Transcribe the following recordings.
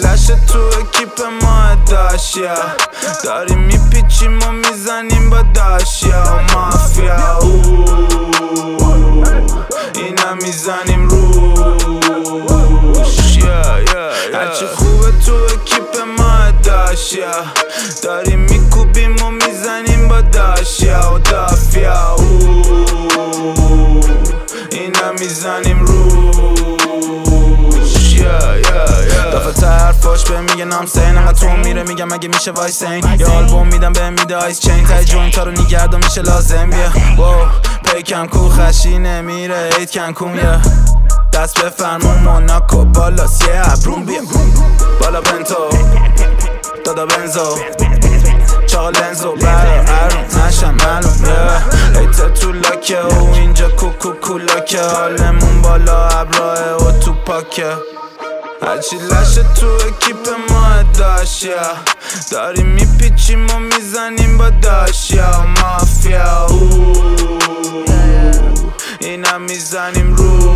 لشه تو اکیپ ما داشیا داریم میپیچیم و میزنیم با داشیا و مافیا اینا میزنیم روش هرچی خوبه تو اکیپ ما داشیا داریم میکوبیم و میزنیم با داشیا و دافیا اینا میزنیم روش دفعه حرفاش به میگه نام سین انقدر تو میره میگم اگه میشه وایسین یه آلبوم میدم به میده آیس چین تای جوینت ها رو نگردم میشه لازم بیا پیکم کو خشی نمیره ایت کنکوم دست بفرمون موناکو بالاست یه ابروم بیا بالا بنتو دادا بنزو چاقا لنزو برا ارون نشم معلوم ایت تو لاکه و اینجا کوکو لاکه حالمون بالا ابراه و تو پاکه هرچی لشه تو اکیپ ما داشیا داریم میپیچیم و میزنیم با داشیا و مافیا اینا میزنیم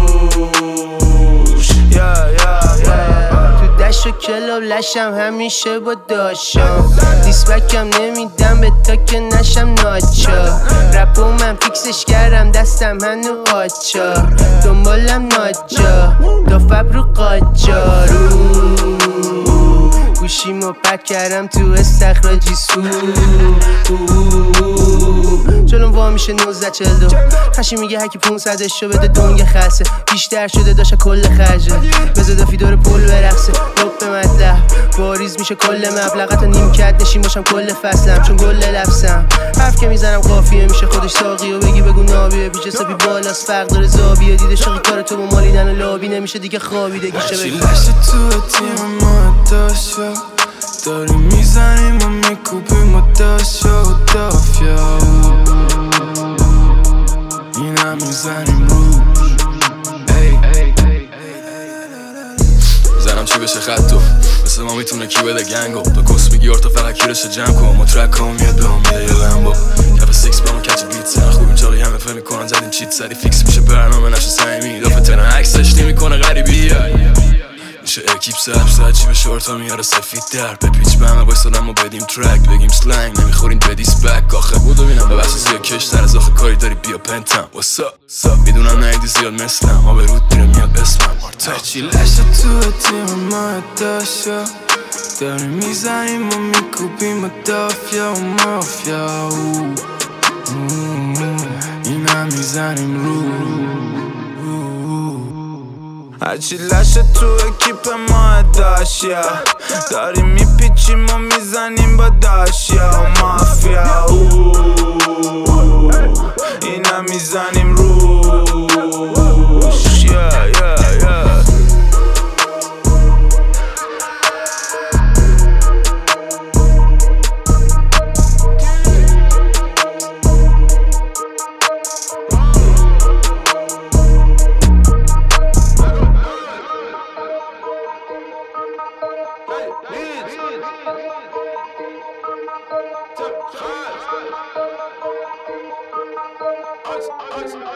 روش تو دشت و کلاب لشم همیشه با داشام دیسبکم نمیدم به تا که نشم ناچا رپو من فیکسش کردم دستم هنو آچا دنبالم ناجا دو فبرو قاجارو گوشیمو پک کردم تو استخراجی سو جلوم وا میشه 1942 خشی میگه هکی 500 شو بده دنگ خسه بیشتر شده داشت کل خرجه بذار دافی دور پل برقصه لب مطلب باریز میشه کل مبلغت و نیمکت نشین باشم کل فصلم چون گل لبسم حرف که میزنم قافیه میشه خودش ساقی و بگی بگو نابیه بیچه سبی بالاست فرق داره زابیه دیده شاقی کار تو با مالیدن و لابی نمیشه دیگه خوابیدگیشه بگو لشه تو تیم ما داشتا داریم میزنیم و میکوبیم و داشتا و دافیا اینا میزنیم روش زنم چی بشه خطو مثل ما میتونه کی بده گنگو تو کس میگی تا فقط کیرش جمع کن ما ترک هم میاد به هم میده یه لمبو کف سیکس با ما کچ بیت سن خوبیم چاقی همه فهم میکنن زدیم چیت سری فیکس میشه برنامه نشه سعیمی دافه تنه عکسش نمیکنه غریبی میشه اکیپ سبز چی به شورتا میاره سفید در بپیچ به همه بایستادم و بدیم ترک بگیم سلنگ نمیخورین بدیس بک آخه بودو بینم به بحث زیاد کشتر از آخه کاری داری بیا پنتم واسا میدونم نیدی زیاد مثلم ما به رود میره میاد اسمم مارتا هرچی لشه تو تیم ما داشتا داریم میزنیم و میکوبیم و دافیا و مافیا اینا میزنیم رو هرچی لشه تو اکیپ ما داشیا داریم میپیچیم و میزنیم با داشیا و مافیا اینا میزنیم روش Ice.